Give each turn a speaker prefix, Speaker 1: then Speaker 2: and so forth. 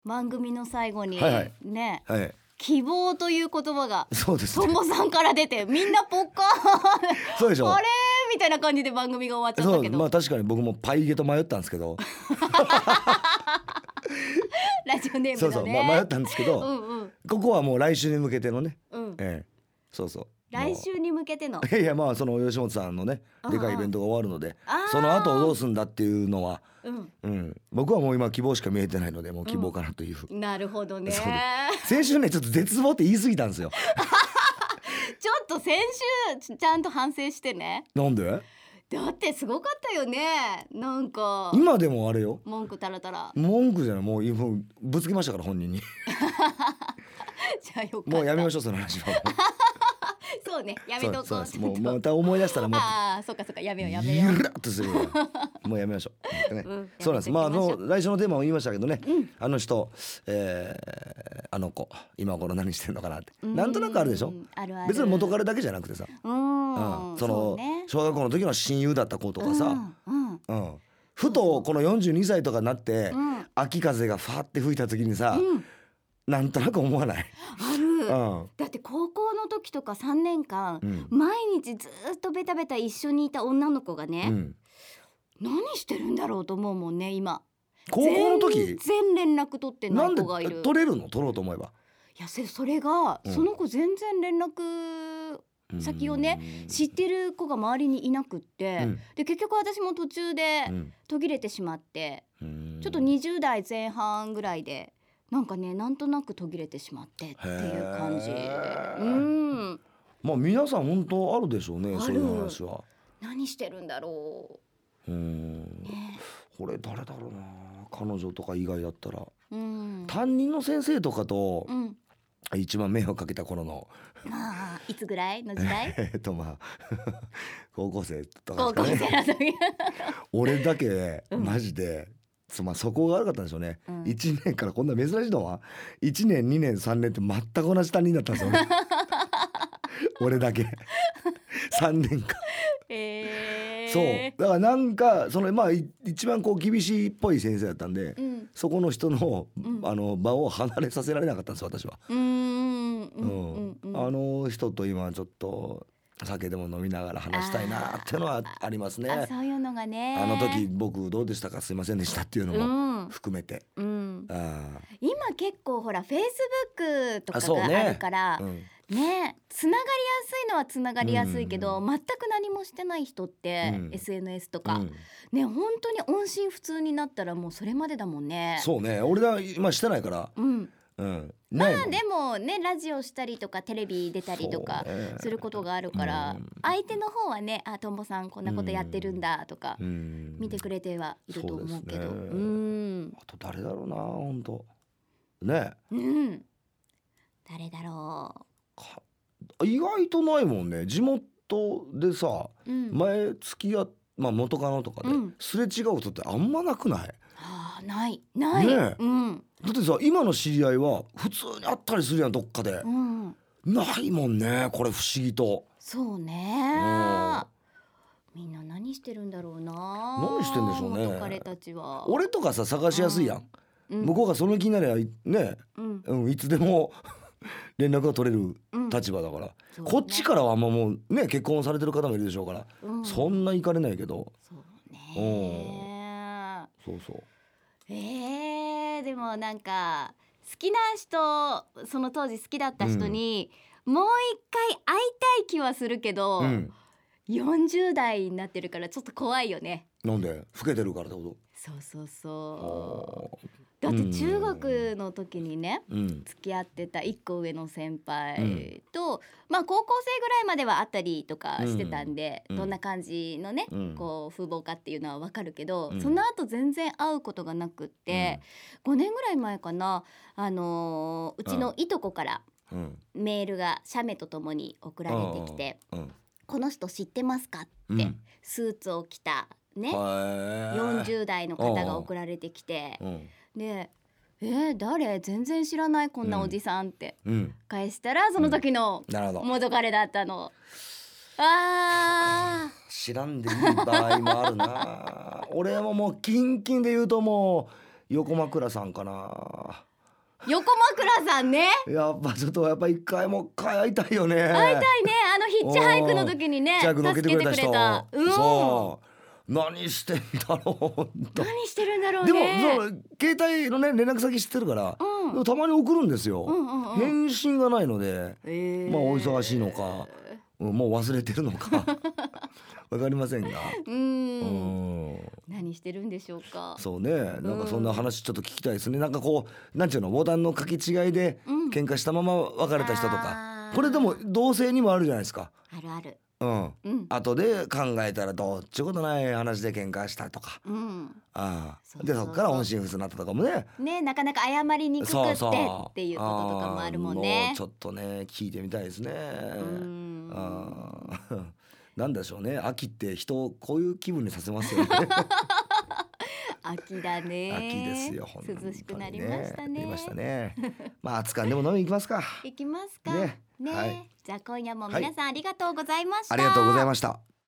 Speaker 1: 番組の最後に、
Speaker 2: はいはい
Speaker 1: ね、
Speaker 2: はい、
Speaker 1: 希望という言葉が
Speaker 2: そうですね
Speaker 1: ともさんから出てみんなポッカーン
Speaker 2: そうでしょ。
Speaker 1: あれみたいな感じで番組が終わっちゃったけど、
Speaker 2: まあ確かに僕もパイゲと迷ったんですけど
Speaker 1: ラジオネームだね。
Speaker 2: そうそう、迷ったんですけど、
Speaker 1: うんうん、
Speaker 2: ここはもう来週に向けてのね、
Speaker 1: うん、
Speaker 2: そうそう、
Speaker 1: 来週に向けての
Speaker 2: いやまあその吉本さんのねでかいイベントが終わるので、その後どうすんだっていうのは、僕はもう今希望しか見えてないので、もう希望かなという、
Speaker 1: なるほどね。
Speaker 2: 先週ねちょっと絶望って言い過ぎたんですよ
Speaker 1: ちょっと先週ちゃんと反省してね。
Speaker 2: なんで？
Speaker 1: だってすごかったよね。なんか
Speaker 2: 今でもあれよ、
Speaker 1: 文句たらたら。
Speaker 2: 文句じゃない、もうぶつけましたから本人に
Speaker 1: じゃあよかった。
Speaker 2: もうやめましょうその話は
Speaker 1: そうね、やめとこう。
Speaker 2: そうもうまた思い出したらもう
Speaker 1: そっかやめようやめよう。
Speaker 2: ゆらっとするもうやめましょう、ね、そうなんです。まあ来週のテーマも言いましたけどね、あの人、あの子今頃何してんのかなってなんとなくあるでしょ。
Speaker 1: あるある。
Speaker 2: 別に元彼だけじゃなくてさ、その小学校の時の親友だった子とかさ、ふとこの42歳とかになって秋風がファーって吹いた時にさ、なんとなく思わない？
Speaker 1: ある、だって高校の時とか3年間、毎日ずっとベタベタ一緒にいた女の子がね、何してるんだろうと思うもんね今。
Speaker 2: 高校の時
Speaker 1: 全然連絡取ってない子がいる。
Speaker 2: なんで取れるの？取ろうと思えば。
Speaker 1: いやそれが、その子全然連絡先をね知ってる子が周りにいなくって、で結局私も途中で途切れてしまって、ちょっと20代前半ぐらいでなんかね、なんとなく途切れてしまってっていう感じ。
Speaker 2: まあ皆さん本当あるでしょうね、そういう話は。
Speaker 1: 何してるんだろう。
Speaker 2: これ誰だろうな、彼女とか以外だったら、担任の先生とかと、一番迷惑かけた頃の
Speaker 1: いつぐらいの時代
Speaker 2: まあ高校生とかですかね。
Speaker 1: 高校生の時
Speaker 2: 俺だけマジで、まあ、そこが悪かったんでしょうね、1年からこんな珍しいのは1年2年3年って全く同じ担任だったんですよね俺だけ3年間そうだからなんかまあ一番こう厳しいっぽい先生だったんで、そこの人の、場を離れさせられなかったんです私は。あの人と今ちょっと酒でも飲みながら話したいなっていうのはありますね。
Speaker 1: そういうのがね、
Speaker 2: あの時僕どうでしたか、すいませんでしたっていうのも含めて、
Speaker 1: 今結構ほらフェイスブックとかがあるからね、つながりやすいのはつながりやすいけど、全く何もしてない人って、SNS とか、ね、本当に音信不通になったらもうそれまでだもんね。
Speaker 2: そうね、俺は今してないから、
Speaker 1: まあでもね、ラジオしたりとかテレビ出たりとかすることがあるから、相手の方はね、とんぼさんこんなことやってるんだとか見てくれてはいると思うけど、
Speaker 2: あと誰だろうな本当ね、
Speaker 1: 誰だろう。
Speaker 2: 意外とないもんね。地元でさ、前付き合っ元カノとかですれ違うことってあんまなくない？
Speaker 1: ない
Speaker 2: ねえ、だってさ今の知り合いは普通に会ったりするやんどっかで、ないもんね、これ不思議と。
Speaker 1: そうね、みんな何してるんだろうな。
Speaker 2: 何してんでしょうね、
Speaker 1: 元彼たちは。俺
Speaker 2: とかさ探しやすいやん、向こうがその気になりゃね、いつでも連絡が取れる立場だから、こっちからはもうね結婚されてる方もいるでしょうから、そんな行かれないけど。
Speaker 1: そうね、
Speaker 2: そう
Speaker 1: でもなんか好きな人、その当時好きだった人に、もう一回会いたい気はするけど、40代になってるからちょっと怖いよね。
Speaker 2: なんで？老けてるからってこと？
Speaker 1: そうだって中学の時にね、付き合ってた1個上の先輩と、高校生ぐらいまでは会ったりとかしてたんで、どんな感じのね、こう風貌かっていうのは分かるけど、その後全然会うことがなくって、5年ぐらい前かな、うちのいとこからメールが写メとともに送られてきて、この人知ってますかって、スーツを着たね、40代の方が送られてきて、で誰？全然知らないこんなおじさんって返したら、その時の元彼だったの。
Speaker 2: 知らんでいい場合もあるな俺はもうキンキンで言うともう横間倉さんかな。
Speaker 1: 横枕さんね。
Speaker 2: やっぱちょっとやっぱ一回もう一回会いたいよね。
Speaker 1: 会いたいね。ヒッチハイクの時にね、
Speaker 2: ヒッチハイク乗っけてくれた人、
Speaker 1: 助けてくれた。
Speaker 2: そう何してんだろう本当。
Speaker 1: 何してるんだろう
Speaker 2: でも
Speaker 1: ね。
Speaker 2: そう携帯のね連絡先知ってるから、
Speaker 1: うん
Speaker 2: でもたまに送るんですよ、
Speaker 1: うんうんうん
Speaker 2: 返信がないので、まあお忙しいのか、もう忘れてるのかわかりませんが、
Speaker 1: 何してるんでしょうか。
Speaker 2: そうね、なんかそんな話ちょっと聞きたいですね。なんかこうなんていうの、ボタンの書き違いで喧嘩したまま別れた人とか、これでも同性にもあるじゃないですか。
Speaker 1: あるある。
Speaker 2: 後で考えたらどっちゅうことない話で喧嘩したとか、でそっから音信不通になったとかもね、
Speaker 1: なかなか謝りにくくってっていうこととかもあるもんね。
Speaker 2: もうちょっとね聞いてみたいですね。なんでしょうね、秋って人をこういう気分にさせますよね。
Speaker 1: 秋だね。
Speaker 2: 秋ですよ、本当にね。
Speaker 1: 涼しくなりましたね。
Speaker 2: なりましたね。まあ熱燗でも飲みに行きますか。
Speaker 1: 行きますか。
Speaker 2: ね。
Speaker 1: じゃあ今夜も皆さんありがとうございました。
Speaker 2: ありがとうございました。